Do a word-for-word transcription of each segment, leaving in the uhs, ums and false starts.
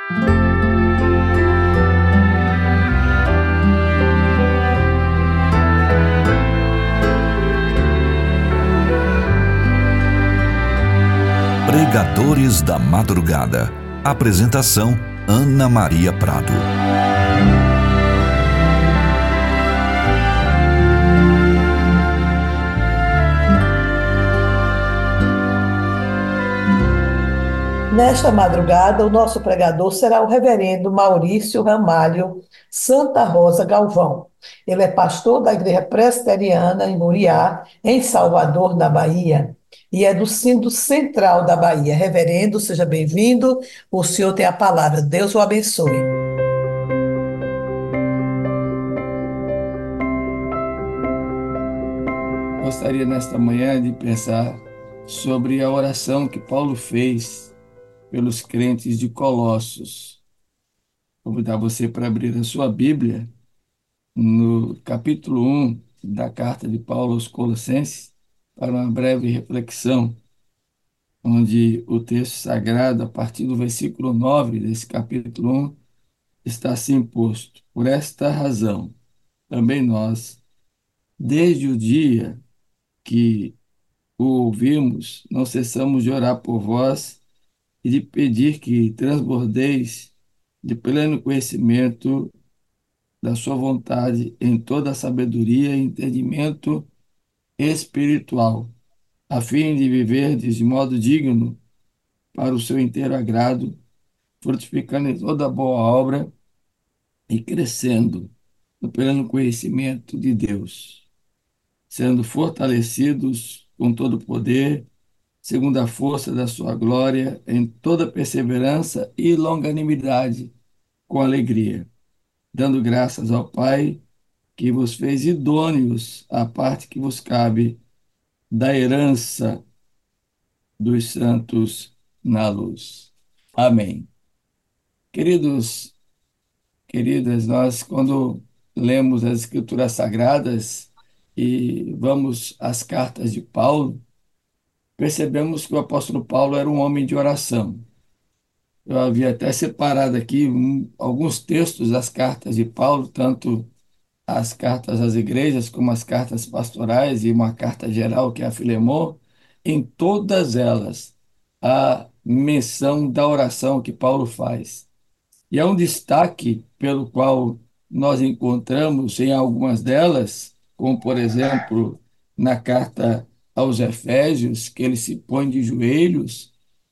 Pregadores da Madrugada. Apresentação: Ana Maria Prado. Nesta madrugada, o nosso pregador será o reverendo Maurício Ramalho Santa Rosa Galvão. Ele é pastor da Igreja Presbiteriana em Muriá, em Salvador, na Bahia, e é do Sínodo Central da Bahia. Reverendo, seja bem-vindo. O senhor tem a palavra. Deus o abençoe. Gostaria nesta manhã de pensar sobre a oração que Paulo fez pelos crentes de Colossos. Vou convidar você para abrir a sua Bíblia no capítulo um da carta de Paulo aos Colossenses, para uma breve reflexão, onde o texto sagrado, a partir do versículo nove desse capítulo um, está assim posto: por esta razão, também nós, desde o dia que o ouvimos, não cessamos de orar por vós e de pedir que transbordeis de pleno conhecimento da sua vontade em toda a sabedoria e entendimento espiritual, a fim de viverdes de modo digno para o seu inteiro agrado, frutificando em toda boa obra e crescendo no pleno conhecimento de Deus, sendo fortalecidos com todo o poder, segundo a força da sua glória, em toda perseverança e longanimidade, com alegria, dando graças ao Pai, que vos fez idôneos à parte que vos cabe da herança dos santos na luz. Amém. Queridos, queridas, nós quando lemos as Escrituras Sagradas e vamos às cartas de Paulo, percebemos que o apóstolo Paulo era um homem de oração. Eu havia até separado aqui um, alguns textos das cartas de Paulo, tanto as cartas às igrejas como as cartas pastorais e uma carta geral que é a Filemon. Em todas elas a menção da oração que Paulo faz. E é um destaque pelo qual nós encontramos em algumas delas, como por exemplo na carta aos Efésios, que ele se põe de joelhos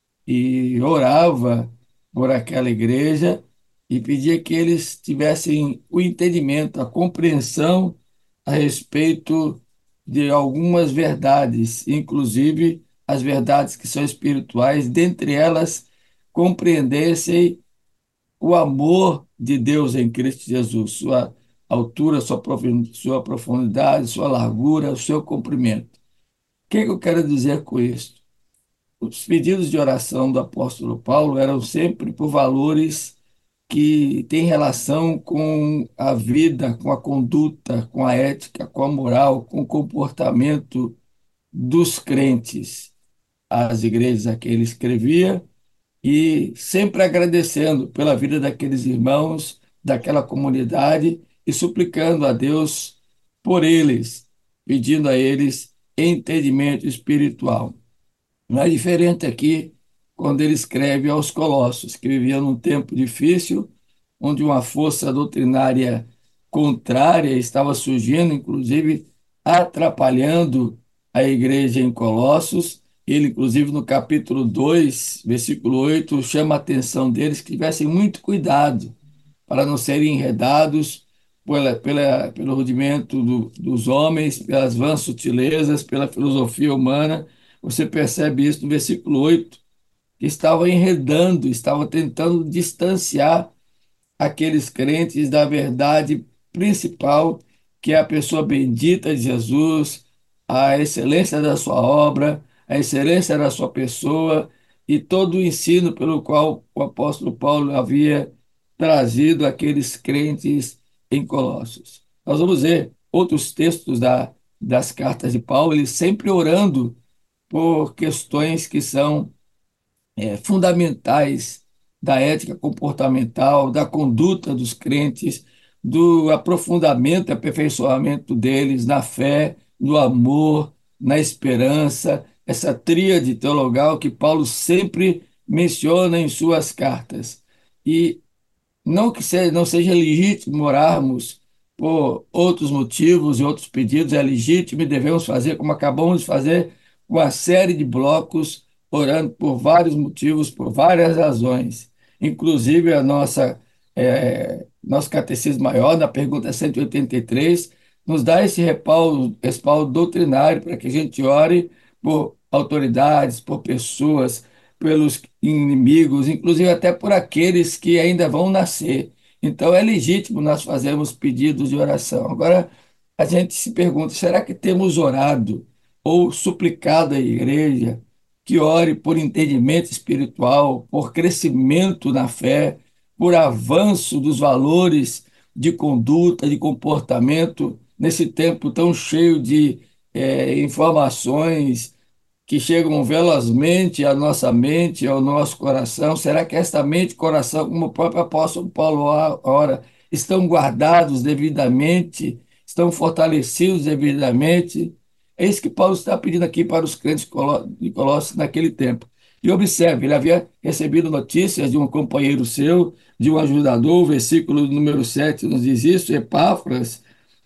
e orava por aquela igreja e pedia que eles tivessem o entendimento, a compreensão a respeito de algumas verdades, inclusive as verdades que são espirituais, dentre elas compreendessem o amor de Deus em Cristo Jesus, sua altura, sua profund- sua profundidade, sua largura, o seu comprimento. O que que eu quero dizer com isso? Os pedidos de oração do apóstolo Paulo eram sempre por valores que têm relação com a vida, com a conduta, com a ética, com a moral, com o comportamento dos crentes. As igrejas a que ele escrevia, e sempre agradecendo pela vida daqueles irmãos, daquela comunidade e suplicando a Deus por eles, pedindo a eles entendimento espiritual. Não é diferente aqui quando ele escreve aos Colossos, que viviam num tempo difícil, onde uma força doutrinária contrária estava surgindo, inclusive atrapalhando a igreja em Colossos. Ele, inclusive, no capítulo dois, versículo oito, chama a atenção deles que tivessem muito cuidado para não serem enredados pela, pela, pelo rudimento do, dos homens, pelas vãs sutilezas, pela filosofia humana. Você percebe isso no versículo oito, que estava enredando, estava tentando distanciar aqueles crentes da verdade principal, que é a pessoa bendita de Jesus, a excelência da sua obra, a excelência da sua pessoa e todo o ensino pelo qual o apóstolo Paulo havia trazido aqueles crentes em Colossos. Nós vamos ver outros textos da, das cartas de Paulo, ele sempre orando por questões que são é, fundamentais da ética comportamental, da conduta dos crentes, do aprofundamento e aperfeiçoamento deles na fé, no amor, na esperança, essa tríade teologal que Paulo sempre menciona em suas cartas. E não que se- não seja legítimo orarmos por outros motivos e outros pedidos, é legítimo e devemos fazer, como acabamos de fazer, uma série de blocos, orando por vários motivos, por várias razões. Inclusive, a nossa, eh, nosso Catecismo Maior, na pergunta cento e oitenta e três, nos dá esse respaldo, respaldo doutrinário para que a gente ore por autoridades, por pessoas, pelos inimigos, inclusive até por aqueles que ainda vão nascer. Então é legítimo nós fazermos pedidos de oração. Agora, a gente se pergunta: será que temos orado ou suplicado à igreja que ore por entendimento espiritual, por crescimento na fé, por avanço dos valores de conduta, de comportamento, nesse tempo tão cheio de eh, informações que chegam velozmente à nossa mente, ao nosso coração? Será que esta mente e coração, como o próprio apóstolo Paulo ora, estão guardados devidamente, estão fortalecidos devidamente? É isso que Paulo está pedindo aqui para os crentes de Colossos naquele tempo. E observe, ele havia recebido notícias de um companheiro seu, de um ajudador. O versículo número sete nos diz isso: Epáfras,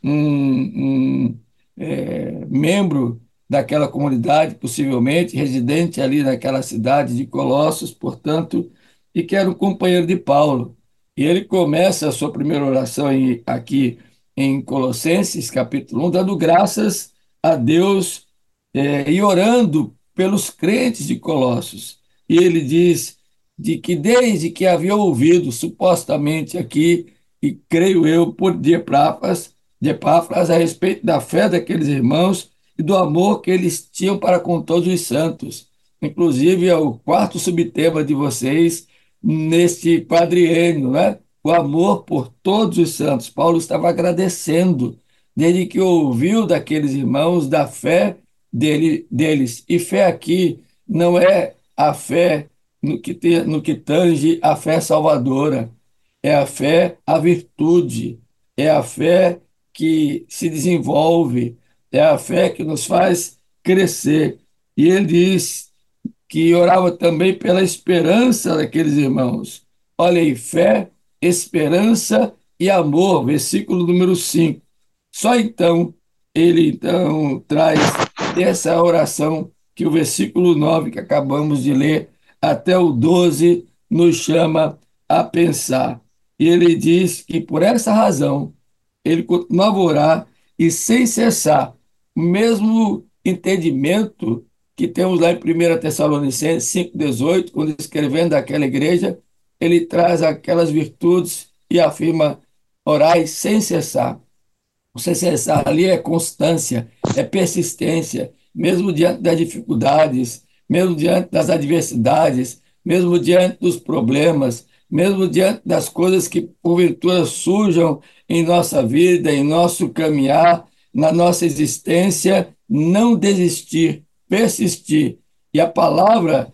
um, um é, membro daquela comunidade, possivelmente residente ali naquela cidade de Colossos, portanto, e que era um companheiro de Paulo. E ele começa a sua primeira oração em, aqui em Colossenses, capítulo um, dando graças a Deus, eh, e orando pelos crentes de Colossos. E ele diz de que desde que havia ouvido, supostamente aqui, e creio eu, por de Epáfras, de Epáfras, a respeito da fé daqueles irmãos e do amor que eles tinham para com todos os santos. Inclusive, é o quarto subtema de vocês neste quadriênio, né? O amor por todos os santos. Paulo estava agradecendo, desde que ouviu daqueles irmãos, da fé dele, deles. E fé aqui não é a fé no que, te, no que tange a fé salvadora, é a fé, a virtude, é a fé que se desenvolve, é a fé que nos faz crescer. E ele diz que orava também pela esperança daqueles irmãos. Olha aí: fé, esperança e amor, versículo número cinco. Só então ele então traz essa oração que o versículo nove que acabamos de ler até o doze nos chama a pensar. E ele diz que por essa razão ele continuava a orar e sem cessar, o mesmo entendimento que temos lá em primeira Tessalonicenses cinco dezoito, quando escrevendo daquela igreja, ele traz aquelas virtudes e afirma: orai sem cessar. O sem cessar ali é constância, é persistência, mesmo diante das dificuldades, mesmo diante das adversidades, mesmo diante dos problemas, mesmo diante das coisas que porventura surjam em nossa vida, em nosso caminhar, na nossa existência, não desistir, persistir. E a palavra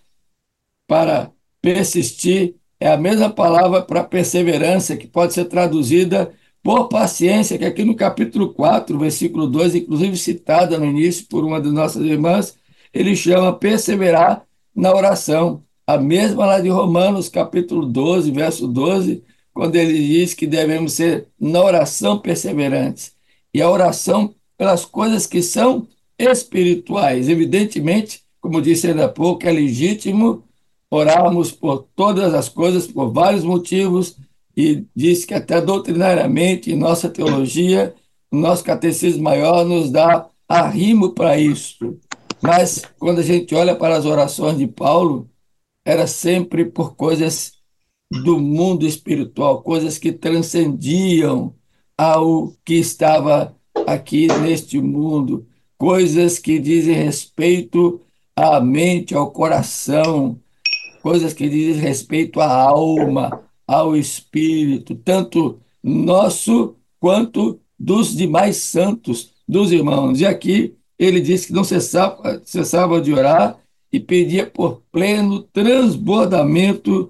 para persistir é a mesma palavra para perseverança, que pode ser traduzida por paciência, que aqui no capítulo quatro, versículo dois, inclusive citada no início por uma das nossas irmãs, ele chama perseverar na oração. A mesma lá de Romanos, capítulo doze, verso doze, quando ele diz que devemos ser na oração perseverantes. E a oração pelas coisas que são espirituais. Evidentemente, como disse ainda há pouco, é legítimo orarmos por todas as coisas, por vários motivos, e diz que até doutrinariamente, em nossa teologia, o nosso catecismo maior nos dá arrimo para isso. Mas quando a gente olha para as orações de Paulo, era sempre por coisas do mundo espiritual, coisas que transcendiam ao que estava aqui neste mundo, coisas que dizem respeito à mente, ao coração, coisas que dizem respeito à alma, ao espírito, tanto nosso quanto dos demais santos, dos irmãos. E aqui ele disse que não cessava, cessava de orar e pedia por pleno transbordamento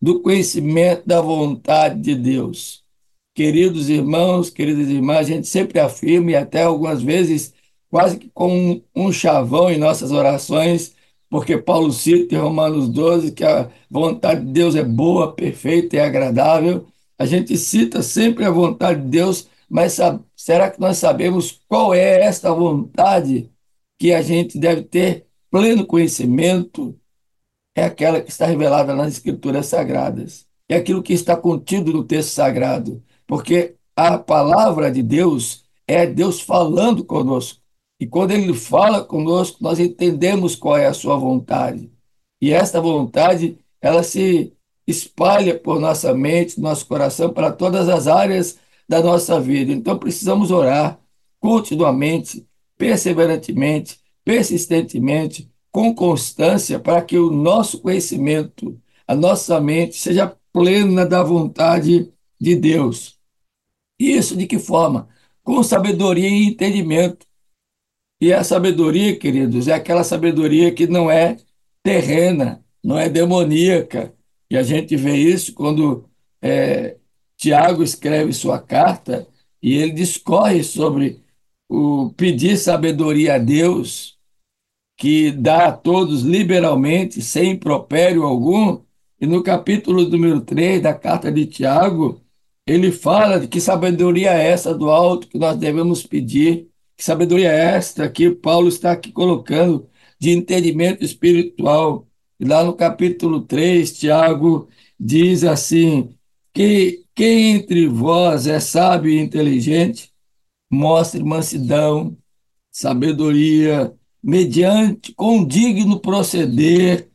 do conhecimento da vontade de Deus. Queridos irmãos, queridas irmãs, a gente sempre afirma, e até algumas vezes quase que com um, um chavão em nossas orações, porque Paulo cita em Romanos doze que a vontade de Deus é boa, perfeita e agradável. A gente cita sempre a vontade de Deus, mas sabe, será que nós sabemos qual é esta vontade que a gente deve ter pleno conhecimento? É aquela que está revelada nas Escrituras Sagradas. É aquilo que está contido no texto sagrado. Porque a palavra de Deus é Deus falando conosco. E quando Ele fala conosco, nós entendemos qual é a sua vontade. E esta vontade, ela se espalha por nossa mente, nosso coração, para todas as áreas da nossa vida. Então precisamos orar continuamente, perseverantemente, persistentemente, com constância, para que o nosso conhecimento, a nossa mente seja plena da vontade de Deus. Isso de que forma? Com sabedoria e entendimento. E a sabedoria, queridos, é aquela sabedoria que não é terrena, não é demoníaca. E a gente vê isso quando é, Tiago escreve sua carta e ele discorre sobre o pedir sabedoria a Deus, que dá a todos liberalmente, sem impropério algum. E no capítulo número três da carta de Tiago, ele fala de que sabedoria é essa do alto que nós devemos pedir, que sabedoria é esta que Paulo está aqui colocando de entendimento espiritual. E lá no capítulo três, Tiago diz assim, que quem entre vós é sábio e inteligente, mostre mansidão, sabedoria, mediante com digno proceder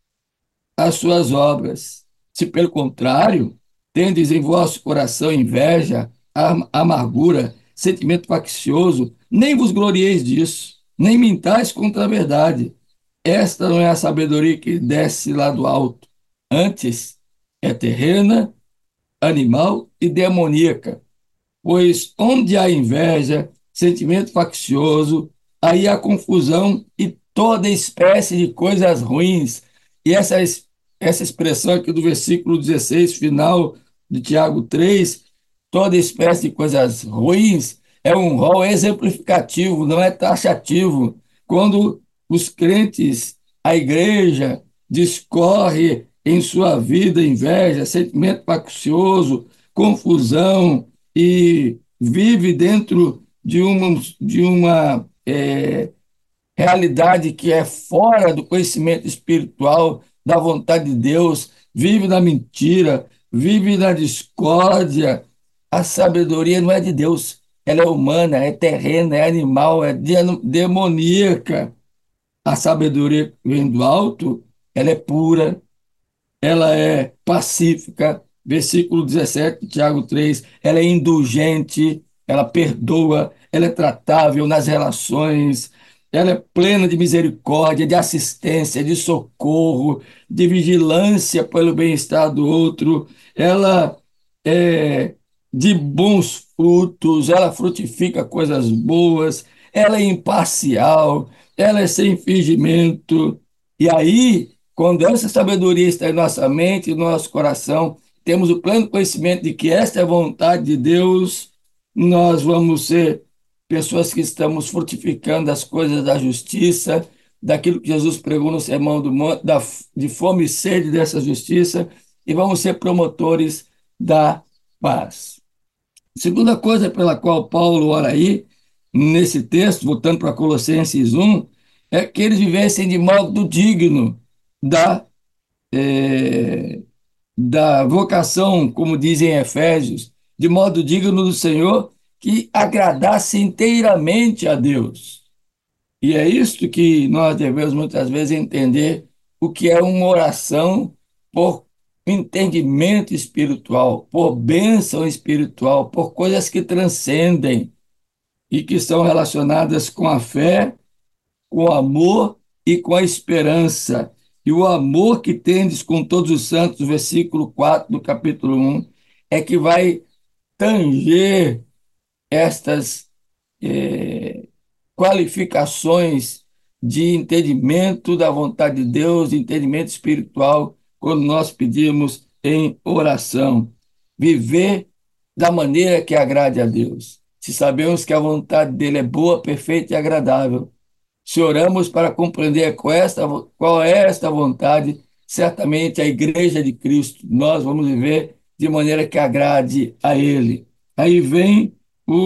as suas obras. Se pelo contrário, tendes em vosso coração inveja, am- amargura, sentimento faccioso, nem vos glorieis disso, nem mintais contra a verdade. Esta não é a sabedoria que desce lá do alto. Antes, é terrena, animal e demoníaca. Pois onde há inveja, sentimento faccioso, aí há confusão e toda espécie de coisas ruins. E essa, essa expressão aqui do versículo dezesseis, final de Tiago três, toda espécie de coisas ruins, é um rol exemplificativo, não é taxativo. Quando os crentes, a igreja, discorre em sua vida inveja, sentimento faccioso, confusão, e vive dentro de uma, de uma é, realidade que é fora do conhecimento espiritual, da vontade de Deus, vive na mentira, vive na discórdia. A sabedoria não é de Deus, ela é humana, é terrena, é animal, é demoníaca. A sabedoria que vem do alto, ela é pura, ela é pacífica, versículo dezessete, Tiago três, ela é indulgente, ela perdoa, ela é tratável nas relações, ela é plena de misericórdia, de assistência, de socorro, de vigilância pelo bem-estar do outro, ela é de bons frutos, ela frutifica coisas boas, ela é imparcial, ela é sem fingimento. E aí, quando essa sabedoria está em nossa mente e no nosso coração, temos o pleno conhecimento de que esta é a vontade de Deus, nós vamos ser pessoas que estamos frutificando as coisas da justiça, daquilo que Jesus pregou no Sermão do Monte, da, de fome e sede dessa justiça, e vamos ser promotores da paz. Segunda coisa pela qual Paulo ora aí, nesse texto, voltando para Colossenses um, é que eles vivessem de modo digno da, é, da vocação, como dizem em Efésios, de modo digno do Senhor, que agradasse inteiramente a Deus. E é isto que nós devemos muitas vezes entender o que é uma oração por entendimento espiritual, por bênção espiritual, por coisas que transcendem e que são relacionadas com a fé, com o amor e com a esperança. E o amor que tendes com todos os santos, versículo quatro do capítulo um, é que vai tanger estas eh, qualificações de entendimento da vontade de Deus, de entendimento espiritual, quando nós pedimos em oração, viver da maneira que agrade a Deus. Se sabemos que a vontade dele é boa, perfeita e agradável, se oramos para compreender qual é esta, qual é esta vontade, certamente a Igreja de Cristo, nós vamos viver de maneira que agrade a Ele. Aí vem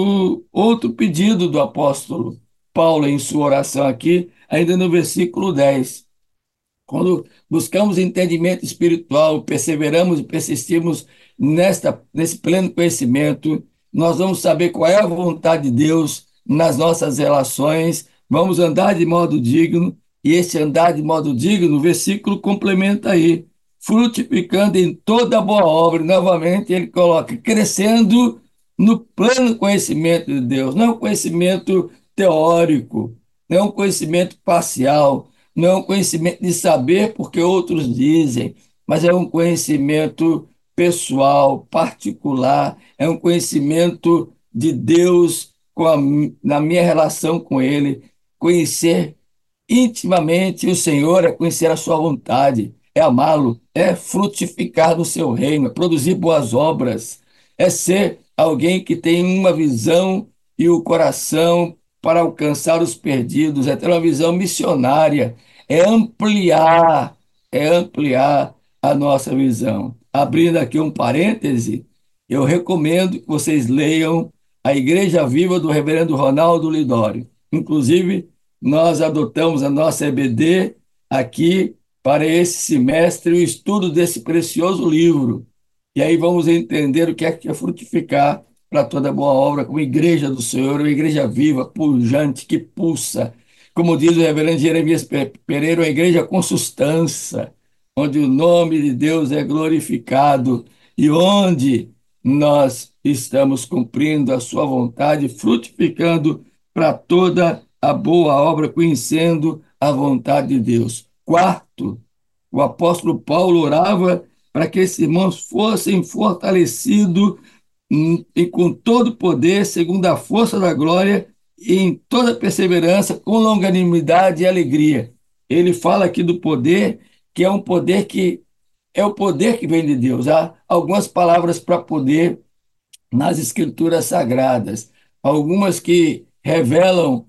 o outro pedido do apóstolo Paulo em sua oração aqui, ainda no versículo dez. Quando buscamos entendimento espiritual, perseveramos e persistimos nesta, nesse pleno conhecimento, nós vamos saber qual é a vontade de Deus nas nossas relações, vamos andar de modo digno, e esse andar de modo digno, o versículo complementa aí, frutificando em toda boa obra. E, novamente, ele coloca, crescendo no pleno conhecimento de Deus, não é um conhecimento teórico, não é um conhecimento parcial, não é um conhecimento de saber porque outros dizem, mas é um conhecimento pessoal, particular, é um conhecimento de Deus com a, na minha relação com Ele, conhecer intimamente o Senhor é conhecer a sua vontade, é amá-lo, é frutificar no seu reino, é produzir boas obras, é ser alguém que tem uma visão e o coração para alcançar os perdidos, é ter uma visão missionária, é ampliar, é ampliar a nossa visão. Abrindo aqui um parêntese, eu recomendo que vocês leiam A Igreja Viva do Reverendo Ronaldo Lidório. Inclusive, nós adotamos a nossa E B D aqui para esse semestre o estudo desse precioso livro. E aí vamos entender o que é que é frutificar para toda boa obra, como igreja do Senhor, uma igreja viva, pujante, que pulsa. Como diz o reverendo Jeremias Pereira, uma igreja com sustância, onde o nome de Deus é glorificado e onde nós estamos cumprindo a sua vontade, frutificando para toda a boa obra, conhecendo a vontade de Deus. Quarto, o apóstolo Paulo orava para que esses irmãos fossem fortalecidos hum, e com todo poder, segundo a força da glória, e em toda perseverança, com longanimidade e alegria. Ele fala aqui do poder, que é um poder que é o poder que vem de Deus. Há algumas palavras para poder nas escrituras sagradas, algumas que revelam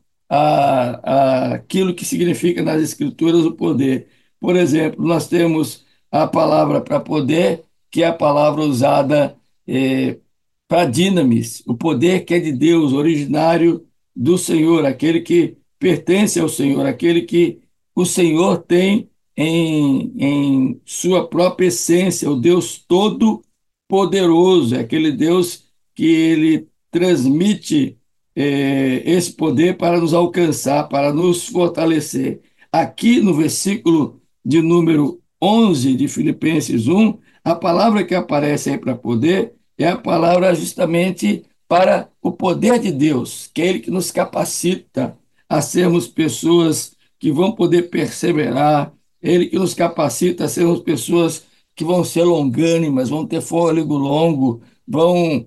a, a, aquilo que significa nas escrituras o poder. Por exemplo, nós temos a palavra para poder, que é a palavra usada eh, para dinamis, o poder que é de Deus, originário do Senhor, aquele que pertence ao Senhor, aquele que o Senhor tem em, em sua própria essência, o Deus todo-poderoso, é aquele Deus que ele transmite eh, esse poder para nos alcançar, para nos fortalecer. Aqui no versículo de número onze de Filipenses um, a palavra que aparece aí para poder é a palavra justamente para o poder de Deus, que é Ele que nos capacita a sermos pessoas que vão poder perseverar, Ele que nos capacita a sermos pessoas que vão ser longânimas, vão ter fôlego longo, vão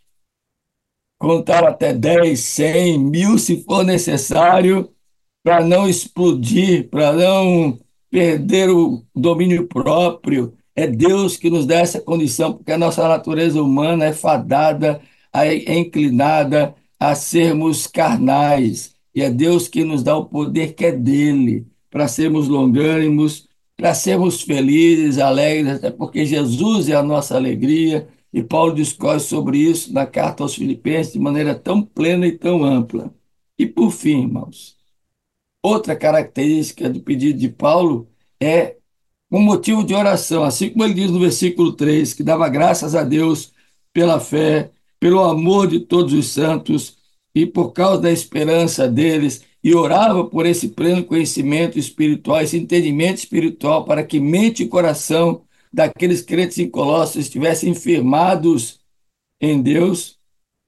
contar até dez, cem, mil, se for necessário, para não explodir, para não perder o domínio próprio. É Deus que nos dá essa condição, porque a nossa natureza humana é fadada, é inclinada a sermos carnais. E é Deus que nos dá o poder que é dele, para sermos longânimos, para sermos felizes, alegres, até porque Jesus é a nossa alegria. E Paulo discorre sobre isso na carta aos Filipenses de maneira tão plena e tão ampla. E por fim, irmãos, outra característica do pedido de Paulo é um motivo de oração, assim como ele diz no versículo três, que dava graças a Deus pela fé, pelo amor de todos os santos e por causa da esperança deles, e orava por esse pleno conhecimento espiritual, esse entendimento espiritual, para que mente e coração daqueles crentes em Colossos estivessem firmados em Deus.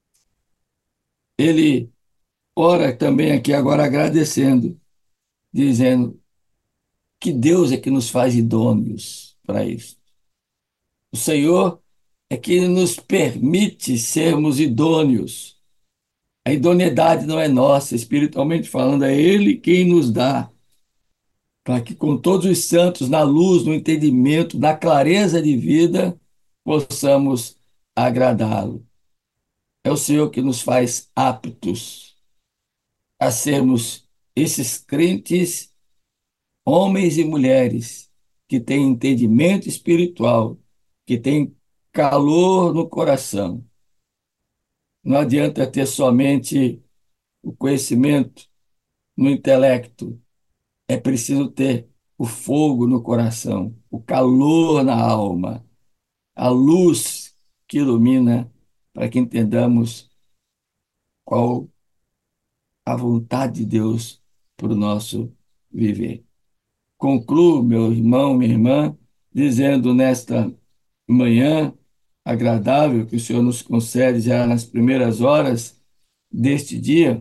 Ele ora também aqui agora agradecendo, dizendo que Deus é que nos faz idôneos para isso. O Senhor é que nos permite sermos idôneos. A idoneidade não é nossa, espiritualmente falando, é Ele quem nos dá, para que com todos os santos, na luz, no entendimento, na clareza de vida, possamos agradá-lo. É o Senhor que nos faz aptos a sermos esses crentes, homens e mulheres, que têm entendimento espiritual, que têm calor no coração. Não adianta ter somente o conhecimento no intelecto, é preciso ter o fogo no coração, o calor na alma, a luz que ilumina, para que entendamos qual a vontade de Deus para o nosso viver. Concluo, meu irmão, minha irmã, dizendo nesta manhã agradável que o Senhor nos concede já nas primeiras horas deste dia,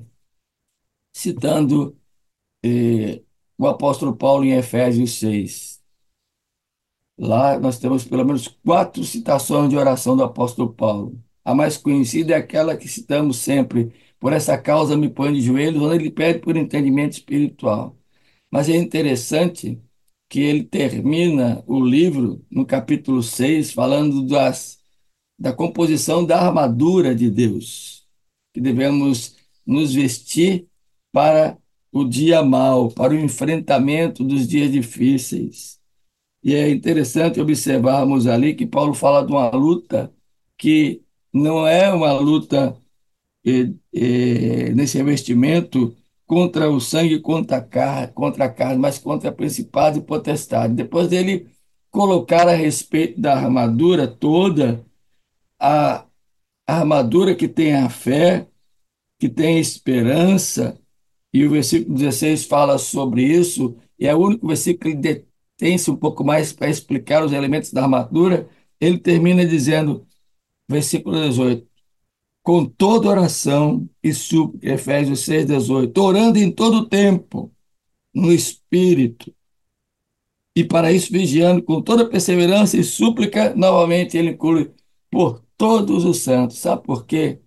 citando eh, o apóstolo Paulo em Efésios seis. Lá nós temos pelo menos quatro citações de oração do apóstolo Paulo. A mais conhecida é aquela que citamos sempre: por essa causa me ponho de joelhos, onde ele pede por entendimento espiritual. Mas é interessante que ele termina o livro, no capítulo seis, falando das, da composição da armadura de Deus, que devemos nos vestir para o dia mau, para o enfrentamento dos dias difíceis. E é interessante observarmos ali que Paulo fala de uma luta que não é uma luta eh, eh, nesse revestimento contra o sangue, contra a carne, contra a carne, mas contra principados e potestades. Depois dele colocar a respeito da armadura toda, a, a armadura que tem a fé, que tem esperança, e o versículo dezesseis fala sobre isso, e é o único versículo que detém-se um pouco mais para explicar os elementos da armadura. Ele termina dizendo, versículo dezoito, com toda oração e súplica, Efésios seis, dezoito, orando em todo o tempo, no Espírito, e para isso vigiando com toda perseverança e súplica, novamente ele inclui, por todos os santos. Sabe por quê?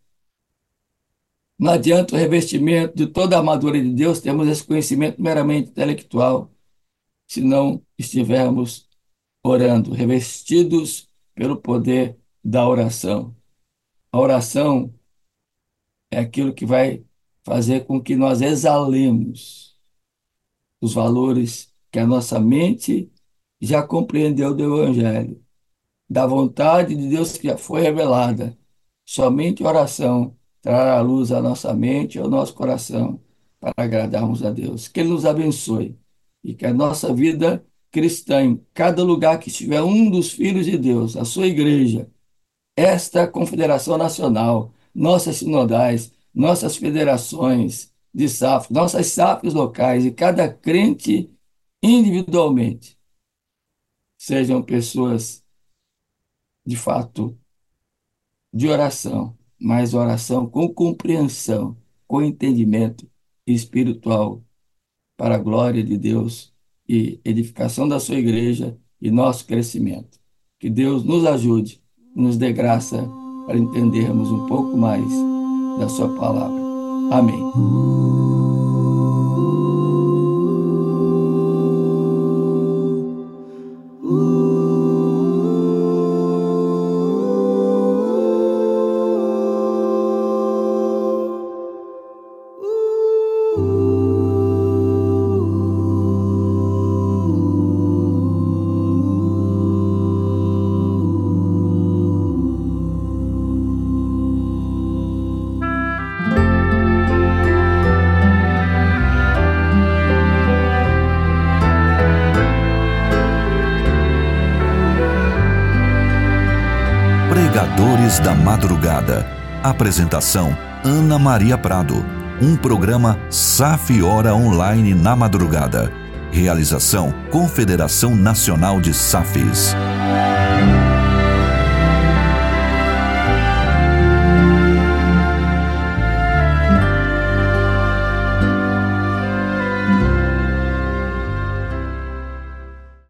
Não adianta o revestimento de toda a armadura de Deus, temos esse conhecimento meramente intelectual, se não estivermos orando, revestidos pelo poder da oração. A oração é aquilo que vai fazer com que nós exalemos os valores que a nossa mente já compreendeu do Evangelho, da vontade de Deus que já foi revelada. Somente oração trará a luz à nossa mente e ao nosso coração para agradarmos a Deus. Que Ele nos abençoe e que a nossa vida cristã, em cada lugar que estiver um dos filhos de Deus, a sua igreja, esta confederação nacional, nossas sinodais, nossas federações de S A F, nossas S A Fs locais e cada crente individualmente sejam pessoas de fato de oração, mas oração com compreensão, com entendimento espiritual para a glória de Deus e edificação da sua igreja e nosso crescimento. Que Deus nos ajude, nos dê graça para entendermos um pouco mais da sua palavra. Amém. Pregadores da Madrugada. Apresentação: Ana Maria Prado. Um programa S A F Hora Online na madrugada. Realização: Confederação Nacional de S A Fs.